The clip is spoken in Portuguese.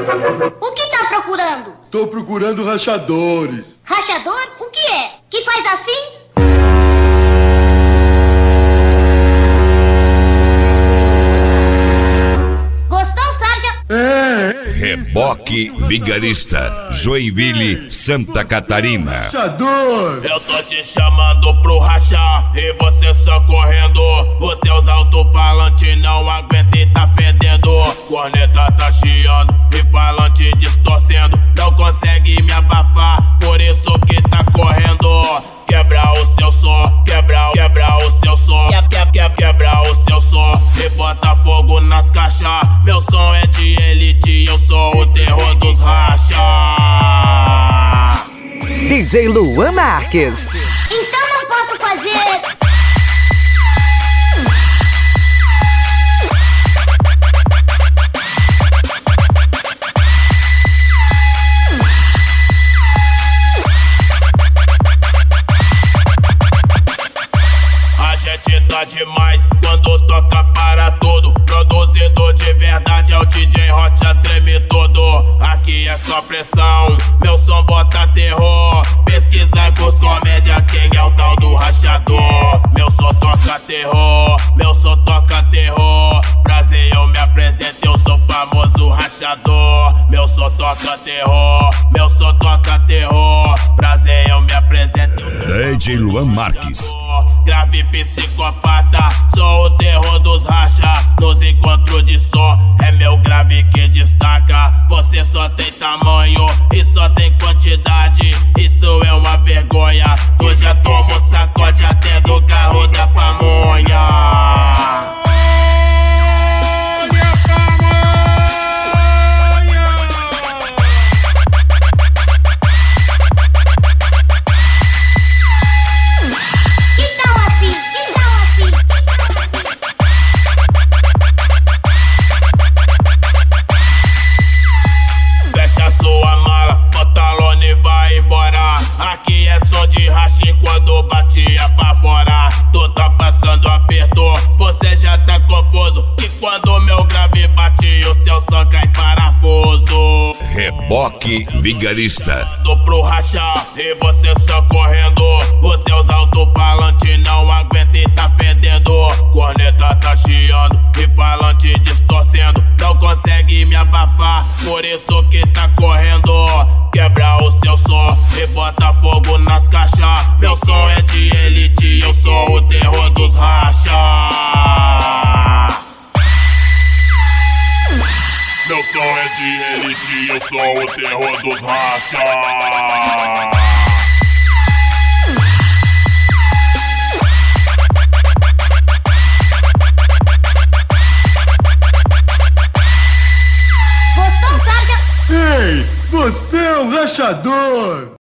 O que tá procurando? Tô procurando rachadores. Rachador? O que é? Que faz assim? Gostou, Sarja? Reboque Vigarista, Joinville, Santa Catarina. Rachador! Eu tô te chamando pro rachar e você só correndo. Os seus alto-falantes não aguentam e tá fedendo. Corneta tá chiando e falante distorcendo. Não consegue me abafar, por isso que tá correndo. Quebra o seu som, quebra o seu som, quebra o seu som e bota fogo nas caixas. Meu som é de elite, eu sou o terror dos racha. DJ Luan Marques. Então não posso fazer. A gente tá demais quando toca para tudo. Produzido de verdade é o DJ Rocha, treme todo. Aqui é só pressão, meu som bota terror. Pesquisa com os comédia, quem é o tal do rachador. Meu som toca terror, meu som toca terror. Prazer, eu me apresento, eu sou famoso rachador. Meu som toca terror, meu som toca terror. Prazer, eu me apresento, eu sou DJ Luan Marques. Grave psicopata, sou o terror dos racha. Nos encontros de som, é meu grave que destaca. Você só tem tamanho e só tem quantidade. Isso é uma vergonha. Tu já tomou sacode até do carro da pamonha. Aqui é som de racha quando batia pra fora. Tu tá passando aperto, você já tá confuso. Que quando meu grave bate, o seu som cai parafuso. Reboque Vigarista. Tô pro rachar e você só correndo. Os seus alto-falantes não aguentam e tá fedendo. Corneta tá chiando e falante distorcendo. Não consegue me abafar, por isso que tá correndo. Quebra o seu som e bota fogo nas caixas. Meu som é de elite, eu sou o terror dos racha. Meu som é de elite, eu sou o terror dos racha. Gostou, Sarja? Ei, você é um rachador!